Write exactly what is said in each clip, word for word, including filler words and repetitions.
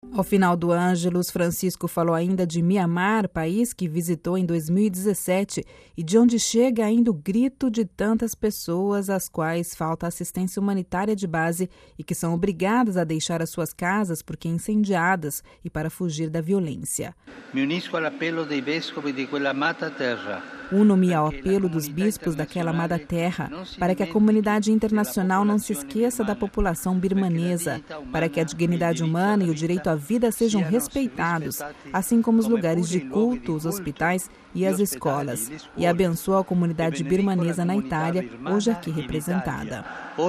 Ao final do Ângelus, Francisco falou ainda de Mianmar, país que visitou em dois mil e dezessete e de onde chega ainda o grito de tantas pessoas às quais falta assistência humanitária de base e que são obrigadas a deixar as suas casas porque incendiadas e para fugir da violência. Me unisco ao apelo dei vescovi di quella amata terra. Uno-me ao apelo dos bispos daquela amada terra para que a comunidade internacional não se esqueça da população birmanesa, para que a dignidade humana e o direito à vida sejam respeitados, assim como os lugares de culto, os hospitais e as escolas. E abençoa a comunidade birmanesa na Itália, hoje aqui representada.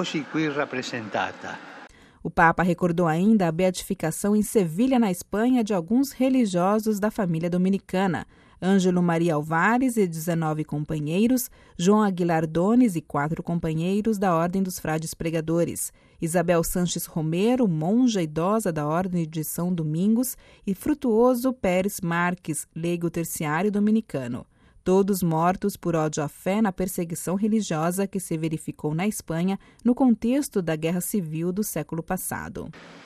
O Papa recordou ainda a beatificação em Sevilha, na Espanha, de alguns religiosos da família dominicana. Ângelo Maria Alvares e dezenove companheiros, João Aguilar Dones e quatro companheiros da Ordem dos Frades Pregadores, Isabel Sanches Romero, monja idosa da Ordem de São Domingos, e Frutuoso Pérez Marques, leigo terciário dominicano. Todos mortos por ódio à fé na perseguição religiosa que se verificou na Espanha no contexto da Guerra Civil do século passado.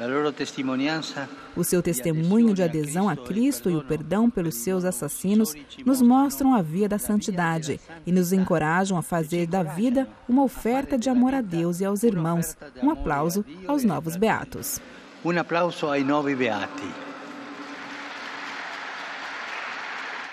O seu testemunho de adesão a Cristo e o perdão pelos seus assassinos nos mostram a via da santidade e nos encorajam a fazer da vida uma oferta de amor a Deus e aos irmãos. Um aplauso aos novos beatos. Um aplauso ai novi beati.